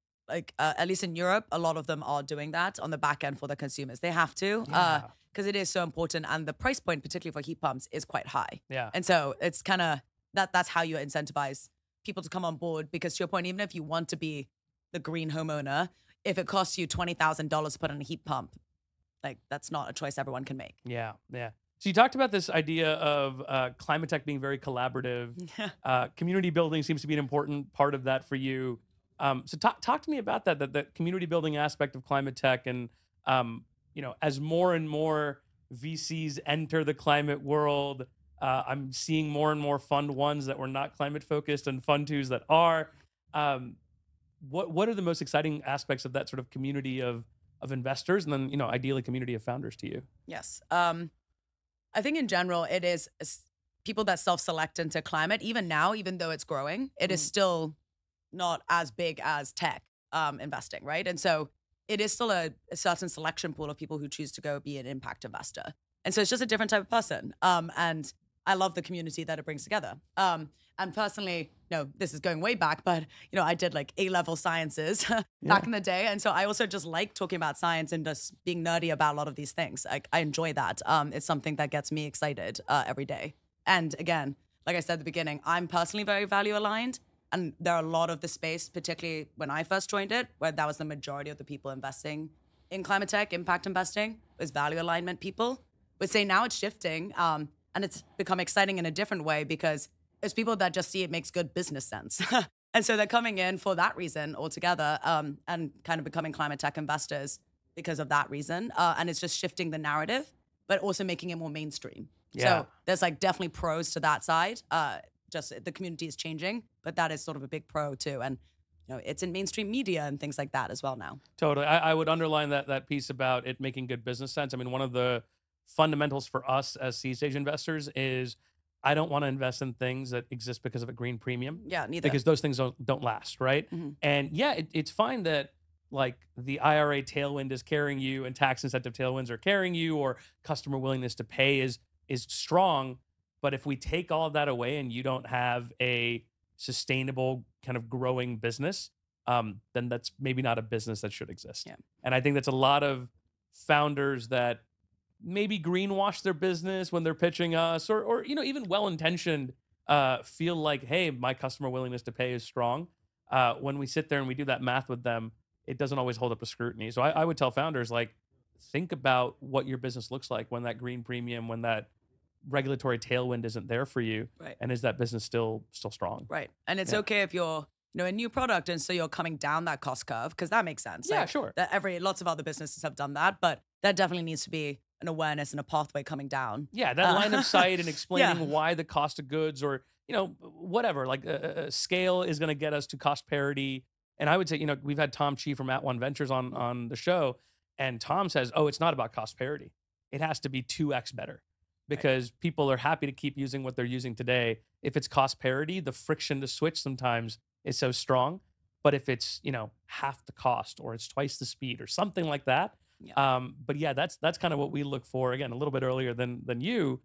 A: at least in Europe, a lot of them are doing that on the back end for the consumers. They have to,
B: Yeah.
A: because it is so important. And the price point, particularly for heat pumps, is quite high.
B: Yeah.
A: And so it's kind of that's how you incentivize people to come on board. Because to your point, even if you want to be the green homeowner, if it costs you $20,000 to put in a heat pump, like that's not a choice everyone can make.
B: Yeah. Yeah. So you talked about this idea of climate tech being very collaborative. Community building seems to be an important part of that for you. So talk to me about that community building aspect of climate tech. And, as more and more VCs enter the climate world, I'm seeing more and more fund ones that were not climate focused and fund twos that are. What are the most exciting aspects of that sort of community of investors, and then, ideally community of founders to you?
A: Yes. I think in general, it is people that self-select into climate. Even now, even though it's growing, it is still not as big as tech investing, right? And so it is still a certain selection pool of people who choose to go be an impact investor. And so it's just a different type of person. And I love the community that it brings together. And personally, this is going way back, but I did like A-level sciences back in the day. And so I also just like talking about science and just being nerdy about a lot of these things. I enjoy that. It's something that gets me excited every day. And again, like I said at the beginning, I'm personally very value aligned. And there are a lot of the space, particularly when I first joined it, where that was the majority of the people investing in climate tech, impact investing, was value alignment people. But say now it's shifting, and it's become exciting in a different way because it's people that just see it makes good business sense. And so they're coming in for that reason altogether, and kind of becoming climate tech investors because of that reason. And it's just shifting the narrative, but also making it more mainstream.
B: Yeah.
A: So there's like definitely pros to that side. Just the community is changing, but that is sort of a big pro too. And it's in mainstream media and things like that as well now.
B: Totally. I would underline that piece about it making good business sense. I mean, one of the fundamentals for us as seed stage investors is I don't want to invest in things that exist because of a green premium.
A: Yeah, neither.
B: Because those things don't last, right?
A: Mm-hmm.
B: And yeah, it's fine that like the IRA tailwind is carrying you and tax incentive tailwinds are carrying you, or customer willingness to pay is strong. But if we take all of that away and you don't have a sustainable kind of growing business, then that's maybe not a business that should exist.
A: Yeah.
B: And I think that's a lot of founders that maybe greenwash their business when they're pitching us, or even well-intentioned feel like, hey, my customer willingness to pay is strong. When we sit there and we do that math with them, it doesn't always hold up to scrutiny. So I would tell founders, like, think about what your business looks like when that green premium, when that regulatory tailwind isn't there for you,
A: right?
B: And is that business still strong?
A: Right. And it's okay if you're a new product, and so you're coming down that cost curve, because that makes sense.
B: Yeah,
A: like,
B: sure.
A: That lots of other businesses have done that, but that definitely needs to be an awareness and a pathway coming down.
B: Yeah, that line of sight and explaining
A: Yeah.
B: why the cost of goods or, whatever, like scale is going to get us to cost parity. And I would say, we've had Tom Chi from At One Ventures on the show, and Tom says, oh, it's not about cost parity. It has to be 2x better because people are happy to keep using what they're using today. If it's cost parity, the friction to switch sometimes is so strong. But if it's, half the cost or it's twice the speed or something like that.
A: Yeah.
B: But yeah, that's kind of what we look for, again, a little bit earlier than you,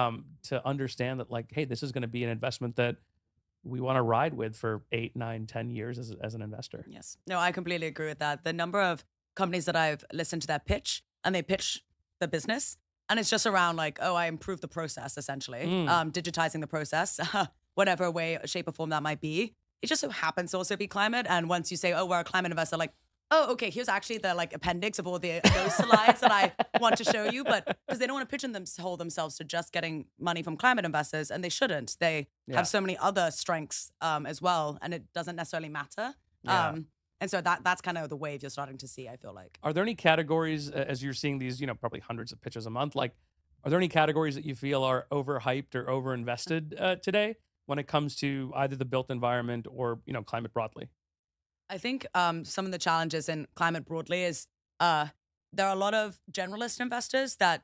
B: to understand that, like, hey, this is going to be an investment that we want to ride with for 8, 9, 10 years as an investor.
A: Yes. No, I completely agree with that. The number of companies that I've listened to their pitch and they pitch the business and it's just around like, oh, I improved the process essentially, digitizing the process, whatever way, shape or form that might be. It just so happens to also be climate. And once you say, oh, we're a climate investor, like, oh, okay, here's actually the like appendix of all those slides that I want to show you. But because they don't want to pigeonhole themselves to just getting money from climate investors, and they shouldn't. They have so many other strengths as well, and it doesn't necessarily matter.
B: Yeah.
A: And so that's kind of the wave you're starting to see, I feel like.
B: Are there any categories, as you're seeing these, probably hundreds of pitches a month, like, are there any categories that you feel are overhyped or overinvested today when it comes to either the built environment or, climate broadly?
A: I think some of the challenges in climate broadly is there are a lot of generalist investors that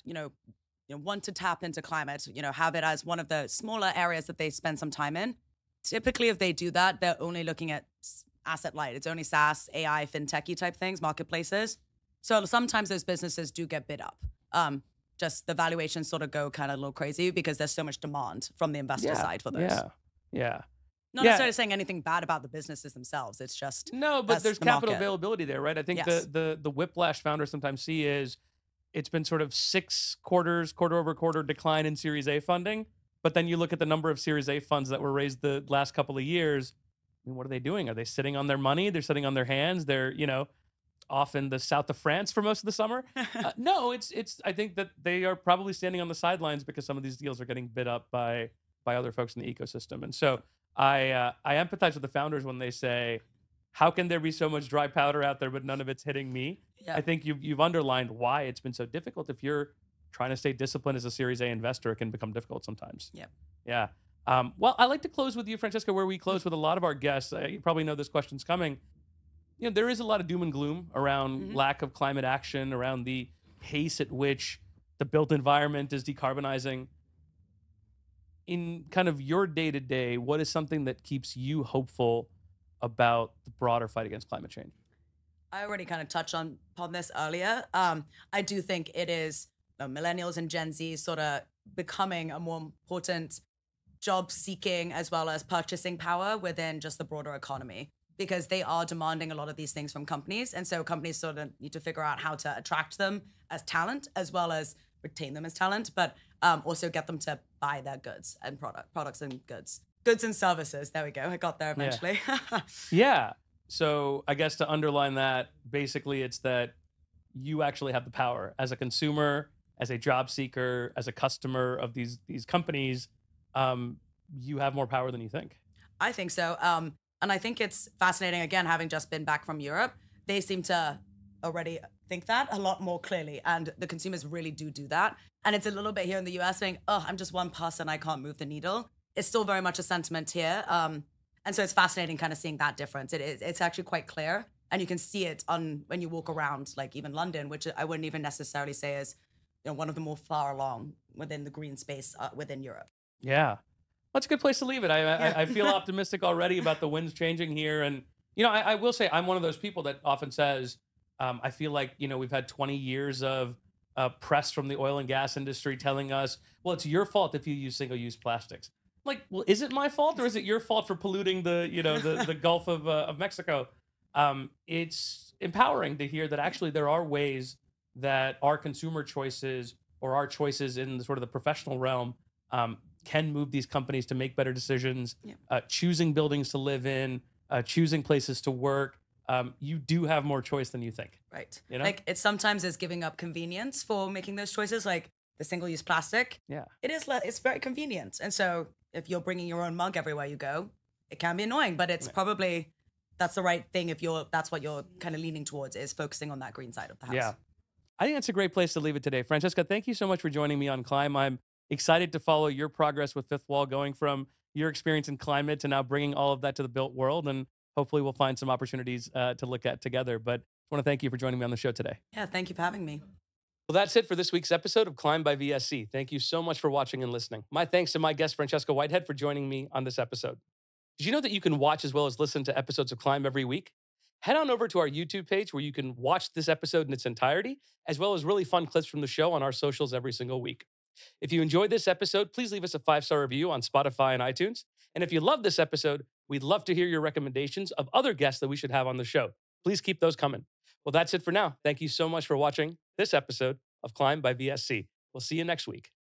A: want to tap into climate, have it as one of the smaller areas that they spend some time in. Typically, if they do that, they're only looking at asset light. It's only SaaS, AI, fintechy type things, marketplaces. So sometimes those businesses do get bid up. Just the valuations sort of go kind of a little crazy because there's so much demand from the investor side for those.
B: Yeah.
A: Not necessarily saying anything bad about the businesses themselves. It's just
B: no, but there's
A: the
B: capital
A: market.
B: availability there, right? I think
A: Yes.
B: the whiplash founders sometimes see is it's been sort of 6 quarters, quarter over quarter decline in Series A funding. But then you look at the number of Series A funds that were raised the last couple of years. I mean, what are they doing? Are they sitting on their money? They're sitting on their hands. They're, off in the south of France for most of the summer. No, it's. I think that they are probably standing on the sidelines because some of these deals are getting bid up by other folks in the ecosystem. And so I empathize with the founders when they say, how can there be so much dry powder out there, but none of it's hitting me?
A: Yeah.
B: I think you've underlined why it's been so difficult. If you're trying to stay disciplined as a Series A investor, it can become difficult sometimes.
A: Yep.
B: Yeah. Well, I like to close with you, Francesca, where we close with a lot of our guests. You probably know this question's coming. There is a lot of doom and gloom around lack of climate action, around the pace at which the built environment is decarbonizing. In kind of your day-to-day, what is something that keeps you hopeful about the broader fight against climate change?
A: I already kind of touched upon this earlier. I do think it is millennials and Gen Z sort of becoming a more important job seeking as well as purchasing power within just the broader economy, because they are demanding a lot of these things from companies. And so companies sort of need to figure out how to attract them as talent as well as retain them as talent, but also get them to buy their goods and products and goods and services. There we go. I got there eventually.
B: Yeah. So I guess to underline that, basically it's that you actually have the power as a consumer, as a job seeker, as a customer of these companies. You have more power than you think.
A: I think so. And I think it's fascinating, again, having just been back from Europe, they seem to already think that a lot more clearly. And the consumers really do that. And it's a little bit here in the US saying, oh, I'm just one person, I can't move the needle. It's still very much a sentiment here. And so it's fascinating kind of seeing that difference. It's actually quite clear. And you can see it when you walk around, like even London, which I wouldn't even necessarily say is one of the more far along within the green space within Europe.
B: Yeah. That's a good place to leave it. I feel optimistic already about the winds changing here. And, I will say I'm one of those people that often says, I feel like, we've had 20 years of press from the oil and gas industry telling us, well, it's your fault if you use single-use plastics. Like, well, is it my fault or is it your fault for polluting the Gulf of Mexico? It's empowering to hear that actually there are ways that our consumer choices or our choices in the sort of the professional realm can move these companies to make better decisions, choosing buildings to live in, choosing places to work. You do have more choice than you think.
A: Right. Like it sometimes is giving up convenience for making those choices, like the single-use plastic.
B: Yeah.
A: It's very convenient. And so if you're bringing your own mug everywhere you go, it can be annoying, but it's probably, that's the right thing if that's what you're kind of leaning towards, is focusing on that green side of the house.
B: Yeah. I think that's a great place to leave it today. Francesca, thank you so much for joining me on Climb. I'm excited to follow your progress with Fifth Wall, going from your experience in climate to now bringing all of that to the built world. And hopefully we'll find some opportunities to look at together. But I want to thank you for joining me on the show today.
A: Yeah, thank you for having me.
B: Well, that's it for this week's episode of Climb by VSC. Thank you so much for watching and listening. My thanks to my guest, Francesca Whitehead, for joining me on this episode. Did you know that you can watch as well as listen to episodes of Climb every week? Head on over to our YouTube page where you can watch this episode in its entirety, as well as really fun clips from the show on our socials every single week. If you enjoyed this episode, please leave us a 5-star review on Spotify and iTunes. And if you love this episode, we'd love to hear your recommendations of other guests that we should have on the show. Please keep those coming. Well, that's it for now. Thank you so much for watching this episode of Climb by VSC. We'll see you next week.